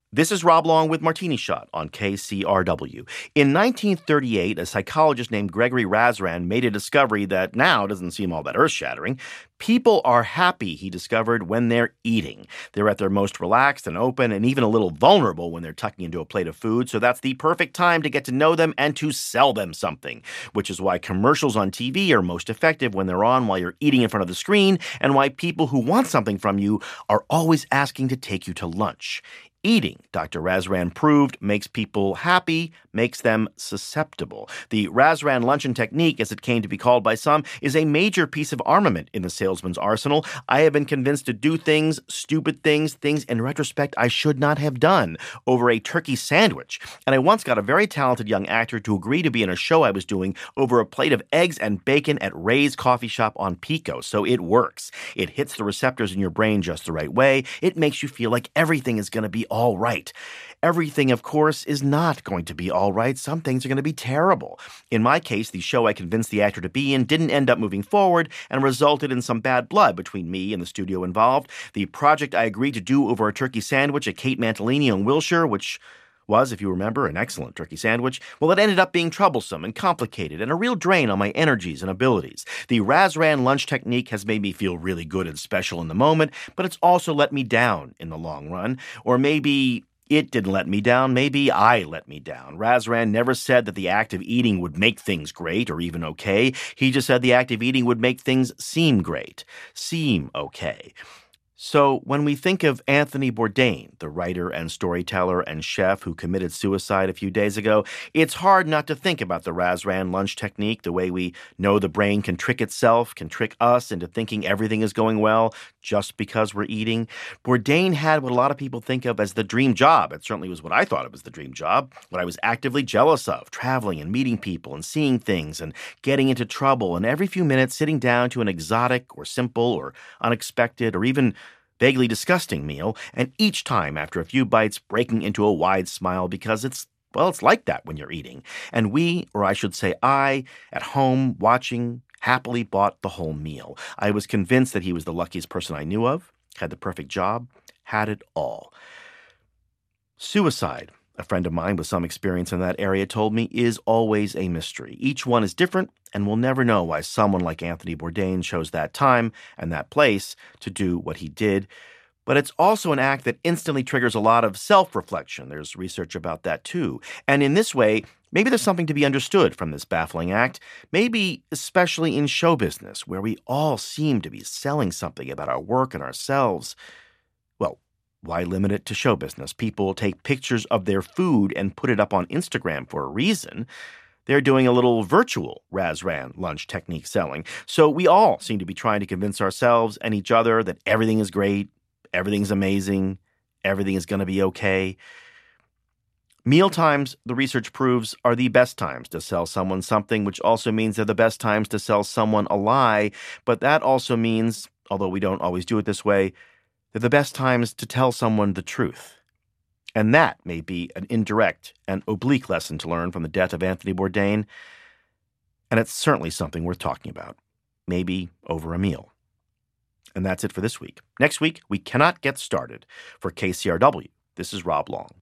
This is Rob Long with Martini Shot on KCRW. In 1938, a psychologist named Gregory Razran made a discovery that now doesn't seem all that earth-shattering. People are happy, he discovered, when they're eating. They're at their most relaxed and open and even a little vulnerable when they're tucking into a plate of food, so that's the perfect time to get to know them and to sell them something, which is why commercials on TV are most effective when they're on while you're eating in front of the screen, and why people who want something from you are always asking to take you to lunch. Eating, Dr. Razran proved, makes people happy, makes them susceptible. The Razran luncheon technique, as it came to be called by some, is a major piece of armament in the salesman's arsenal. I have been convinced to do things, stupid things in retrospect I should not have done, over a turkey sandwich. And I once got a very talented young actor to agree to be in a show I was doing over a plate of eggs and bacon at Ray's Coffee Shop on Pico. So it works. It hits the receptors in your brain just the right way. It makes you feel like everything is going to be all right. Everything, of course, is not going to be all right. Some things are going to be terrible. In my case, the show I convinced the actor to be in didn't end up moving forward and resulted in some bad blood between me and the studio involved. The project I agreed to do over a turkey sandwich at Kate Mantilini in Wilshire, which was, if you remember, an excellent turkey sandwich, well, it ended up being troublesome and complicated and a real drain on my energies and abilities. The Razran lunch technique has made me feel really good and special in the moment, but it's also let me down in the long run. Or maybe it didn't let me down. Maybe I let me down. Razran never said that the act of eating would make things great or even okay. He just said the act of eating would make things seem great, seem okay. So when we think of Anthony Bourdain, the writer and storyteller and chef who committed suicide a few days ago, it's hard not to think about the Razran lunch technique, the way we know the brain can trick itself, can trick us into thinking everything is going well just because we're eating. Bourdain had what a lot of people think of as the dream job. It certainly was what I thought it was the dream job, what I was actively jealous of, traveling and meeting people and seeing things and getting into trouble, and every few minutes sitting down to an exotic or simple or unexpected or even vaguely disgusting meal, and each time, after a few bites, breaking into a wide smile because it's like that when you're eating. And we, or I should say I, at home, watching, happily bought the whole meal. I was convinced that he was the luckiest person I knew of, had the perfect job, had it all. Suicide, a friend of mine with some experience in that area told me, is always a mystery. Each one is different, and we'll never know why someone like Anthony Bourdain chose that time and that place to do what he did. But it's also an act that instantly triggers a lot of self-reflection. There's research about that too. And in this way, maybe there's something to be understood from this baffling act, maybe especially in show business, where we all seem to be selling something about our work and ourselves. Well, why limit it to show business? People take pictures of their food and put it up on Instagram for a reason. They're doing a little virtual Razran lunch technique selling. So we all seem to be trying to convince ourselves and each other that everything is great, everything's amazing, everything is going to be okay. Mealtimes, the research proves, are the best times to sell someone something, which also means they're the best times to sell someone a lie. But that also means, although we don't always do it this way, they're the best times to tell someone the truth. And that may be an indirect and oblique lesson to learn from the death of Anthony Bourdain. And it's certainly something worth talking about, maybe over a meal. And that's it for this week. Next week, we cannot get started. For KCRW, this is Rob Long.